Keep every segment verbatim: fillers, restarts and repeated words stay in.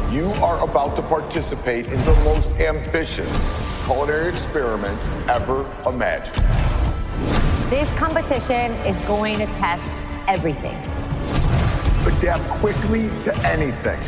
You are about to participate in the most ambitious culinary experiment ever imagined. This competition is going to test everything. Adapt quickly to anything.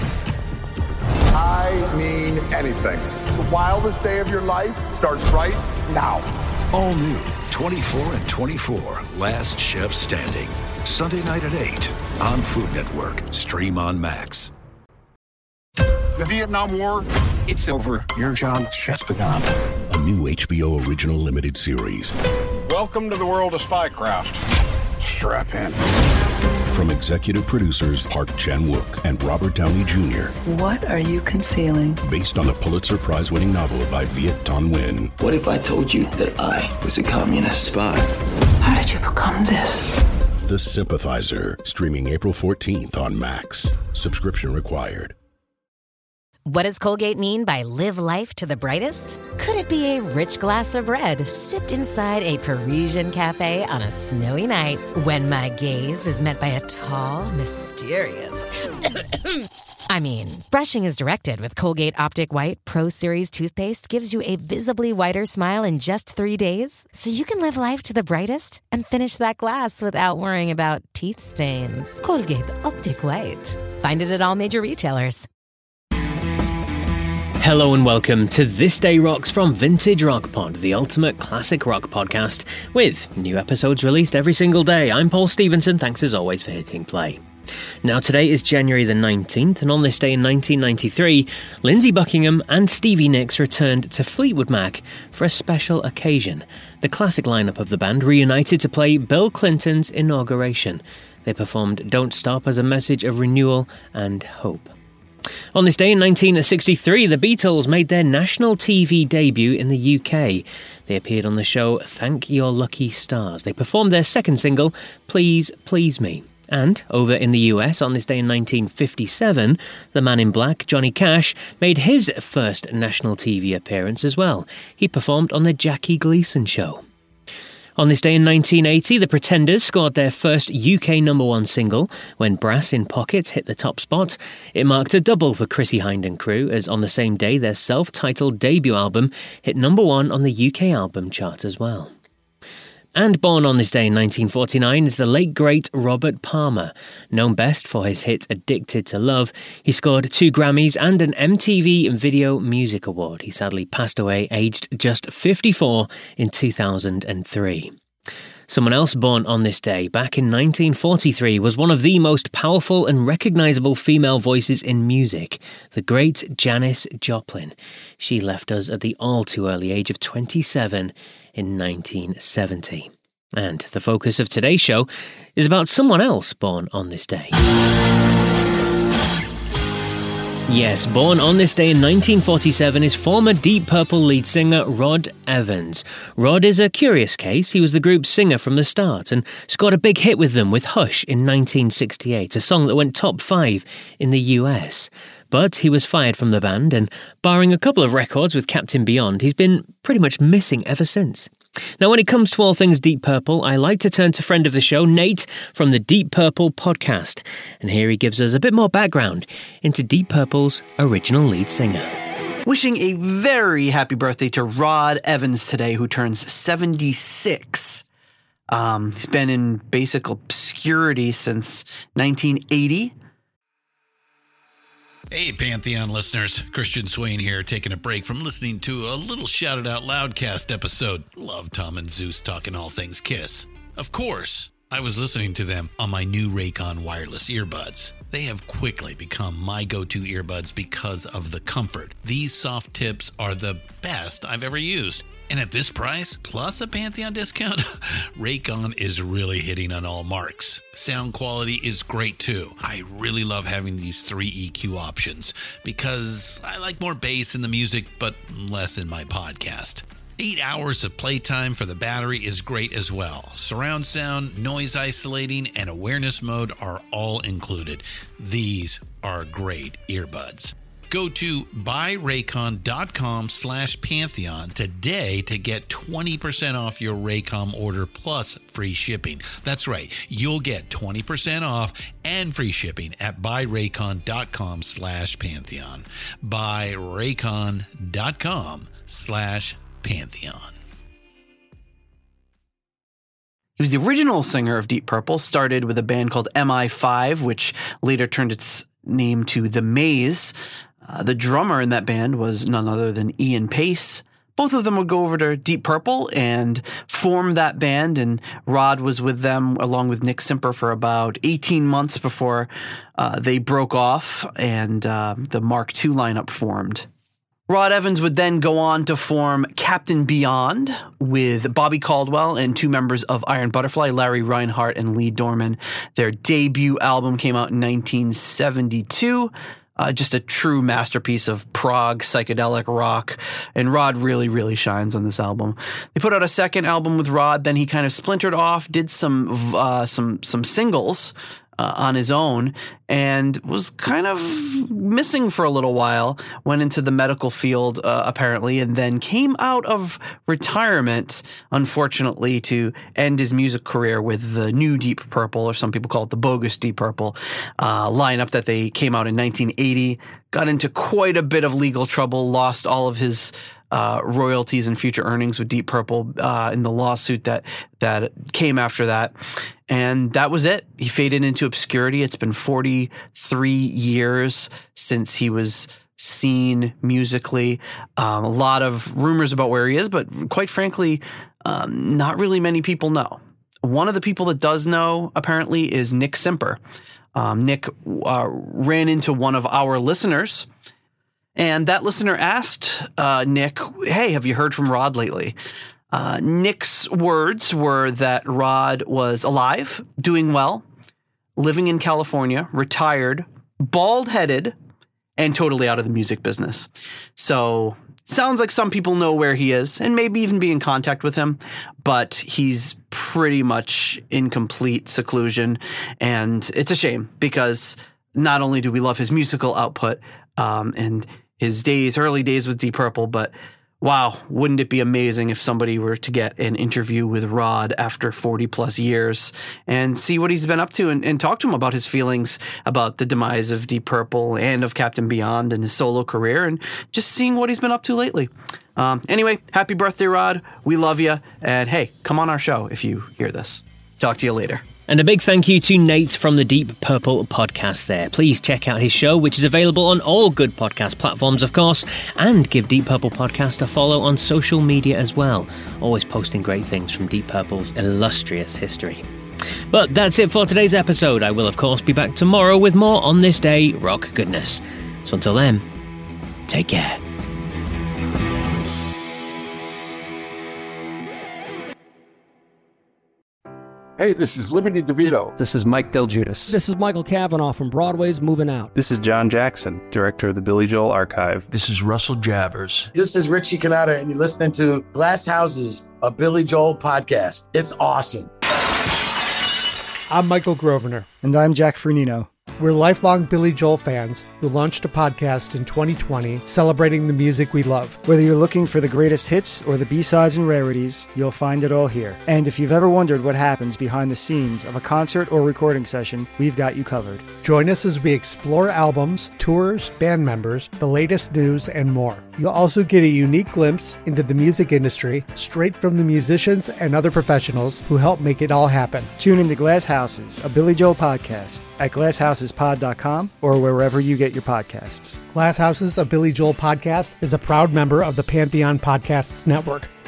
I mean anything. The wildest day of your life starts right now. All new, twenty-four and twenty-four, Last Chef Standing. Sunday night at eight on Food Network. Stream on Max. The Vietnam War, it's over. Your job's just begun. A new H B O original limited series. Welcome to the world of spycraft. Strap in. From executive producers Park Chan-wook and Robert Downey Junior What are you concealing? Based on the Pulitzer Prize-winning novel by Viet Thanh Nguyen. What if I told you that I was a communist spy? How did you become this? The Sympathizer. Streaming April fourteenth on Max. Subscription required. What does Colgate mean by live life to the brightest? Could it be a rich glass of red sipped inside a Parisian cafe on a snowy night when my gaze is met by a tall, mysterious... I mean, brushing is directed with Colgate Optic White Pro Series toothpaste gives you a visibly whiter smile in just three days, so you can live life to the brightest and finish that glass without worrying about teeth stains. Colgate Optic White. Find it at all major retailers. Hello and welcome to This Day Rocks from Vintage Rock Pod, the ultimate classic rock podcast, with new episodes released every single day. I'm Paul Stevenson, thanks as always for hitting play. Now today is January the nineteenth, and on this day in nineteen ninety-three, Lindsey Buckingham and Stevie Nicks returned to Fleetwood Mac for a special occasion. The classic lineup of the band reunited to play Bill Clinton's inauguration. They performed Don't Stop as a message of renewal and hope. On this day in nineteen sixty-three, the Beatles made their national T V debut in the U K. They appeared on the show Thank Your Lucky Stars. They performed their second single, Please Please Me. And over in the U S, on this day in nineteen fifty-seven, the Man in Black, Johnny Cash, made his first national T V appearance as well. He performed on the Jackie Gleason Show. On this day in nineteen eighty, the Pretenders scored their first U K number one single when Brass in Pocket hit the top spot. It marked a double for Chrissie Hynde and crew, as on the same day their self-titled debut album hit number one on the U K album chart as well. And born on this day in nineteen forty-nine is the late great Robert Palmer. Known best for his hit Addicted to Love, he scored two Grammys and an M T V Video Music Award. He sadly passed away aged just fifty-four in two thousand three. Someone else born on this day, back in nineteen forty-three, was one of the most powerful and recognisable female voices in music, the great Janis Joplin. She left us at the all-too-early age of twenty-seven in nineteen seventy. And the focus of today's show is about someone else born on this day. Yes, born on this day in nineteen forty-seven is former Deep Purple lead singer Rod Evans. Rod is a curious case. He was the group's singer from the start and scored a big hit with them with Hush in nineteen sixty-eight, a song that went top five in the U S. But he was fired from the band, and barring a couple of records with Captain Beyond, he's been pretty much missing ever since. Now, when it comes to all things Deep Purple, I like to turn to friend of the show, Nate, from the Deep Purple podcast. And here he gives us a bit more background into Deep Purple's original lead singer. Wishing a very happy birthday to Rod Evans today, who turns seventy-six. Um, he's been in basic obscurity since nineteen eighty. Hey, Pantheon listeners. Christian Swain here, taking a break from listening to a little Shouted Out Loudcast episode. Love Tom and Zeus talking all things Kiss. Of course, I was listening to them on my new Raycon wireless earbuds. They have quickly become my go-to earbuds because of the comfort. These soft tips are the best I've ever used. And at this price, plus a Pantheon discount, Raycon is really hitting on all marks. Sound quality is great too. I really love having these three E Q options because I like more bass in the music, but less in my podcast. Eight hours of playtime for the battery is great as well. Surround sound, noise isolating, and awareness mode are all included. These are great earbuds. Go to buyraycon.com slash Pantheon today to get twenty percent off your Raycom order plus free shipping. That's right. You'll get twenty percent off and free shipping at buyraycon.com slash Pantheon. Buyraycon.com slash Pantheon. He was the original singer of Deep Purple, started with a band called M I five, which later turned its name to The Maze. Uh, the drummer in that band was none other than Ian Pace. Both of them would go over to Deep Purple and form that band, and Rod was with them along with Nick Simper for about eighteen months before uh, they broke off and uh, the Mark two lineup formed. Rod Evans would then go on to form Captain Beyond with Bobby Caldwell and two members of Iron Butterfly, Larry Reinhart and Lee Dorman. Their debut album came out in nineteen seventy-two. Uh, just a true masterpiece of prog psychedelic rock, and Rod really, really shines on this album. They put out a second album with Rod, then he kind of splintered off, did some uh, some some singles uh, on his own, and was kind of missing for a little while. Went into the medical field uh, apparently, and then came out of retirement, unfortunately, to end his music career with the new Deep Purple, or some people call it the bogus Deep Purple uh, lineup that they came out in nineteen eighty. Got into quite a bit of legal trouble, lost all of his uh, royalties and future earnings with Deep Purple uh, in the lawsuit that that came after that. And that was it. He faded into obscurity. It's been forty-three years since he was seen musically. Um, a lot of rumors about where he is, but quite frankly, um, not really many people know. One of the people that does know, apparently, is Nick Simper. Um, Nick uh, ran into one of our listeners, and that listener asked uh, Nick, hey, have you heard from Rod lately? Uh, Nick's words were that Rod was alive, doing well, living in California, retired, bald-headed, and totally out of the music business. So sounds like some people know where he is and maybe even be in contact with him, but he's pretty much in complete seclusion. And it's a shame because not only do we love his musical output um, and his days, early days with Deep Purple, but wow, wouldn't it be amazing if somebody were to get an interview with Rod after forty plus years and see what he's been up to and, and talk to him about his feelings about the demise of Deep Purple and of Captain Beyond and his solo career and just seeing what he's been up to lately. Um, anyway, happy birthday, Rod. We love you. And hey, come on our show if you hear this. Talk to you later. And a big thank you to Nate from the Deep Purple podcast there. Please check out his show, which is available on all good podcast platforms, of course, and give Deep Purple Podcast a follow on social media as well. Always posting great things from Deep Purple's illustrious history. But that's it for today's episode. I will, of course, be back tomorrow with more On This Day rock goodness. So until then, take care. Hey, this is Liberty DeVito. This is Mike Del Giudice. This is Michael Cavanaugh from Broadway's Moving Out. This is John Jackson, director of the Billy Joel Archive. This is Russell Javers. This is Richie Canada, and you're listening to Glass Houses, a Billy Joel podcast. It's awesome. I'm Michael Grosvenor. And I'm Jack Fernino. We're lifelong Billy Joel fans who launched a podcast in twenty twenty celebrating the music we love. Whether you're looking for the greatest hits or the B-sides and rarities, you'll find it all here. And if you've ever wondered what happens behind the scenes of a concert or recording session, we've got you covered. Join us as we explore albums, tours, band members, the latest news, and more. You'll also get a unique glimpse into the music industry straight from the musicians and other professionals who help make it all happen. Tune into Glass Houses, a Billy Joel podcast at glass houses pod dot com or wherever you get your podcasts. Glass Houses, a Billy Joel podcast is a proud member of the Pantheon Podcasts Network.